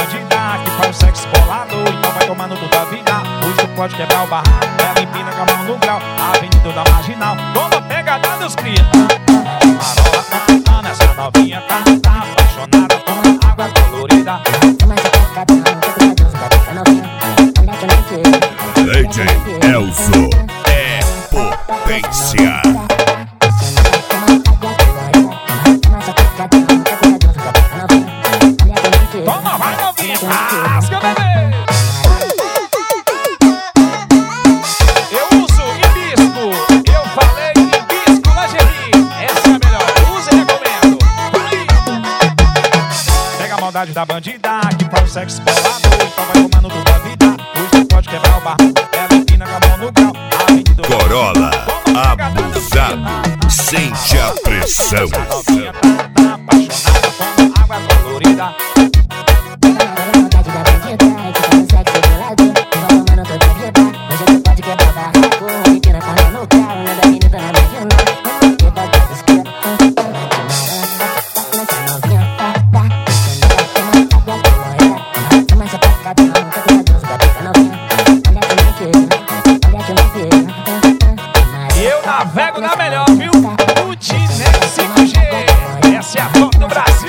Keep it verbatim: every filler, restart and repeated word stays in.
bandida que faz o sexo bolado, então vai tomando toda a vida. Hoje tu pode quebrar o barraco, ela empina com a mão no grau, a avenida da marginal, toma pegada dos cria. Marola cantando, essa novinha tá, tá apaixonada por água colorida. D J Elzo é potência. Toma, vai novinha, rasga, bebê. Eu uso hibisco, eu falei hibisco lingerie. Essa é a melhor, usa e recomendo. Vai. Pega a maldade da bandida que faz o sexo bolado, então vai tomando toda a vida. Hoje tu pode quebrar o barraco, ela empina com a mão no grau, a avenida Corolla abusado, sente a pressão. essa novinha tá, tá apaixonada por água colorida. Eu navego na melhor, viu? O Dinec cinco G, essa é a top do Brasil.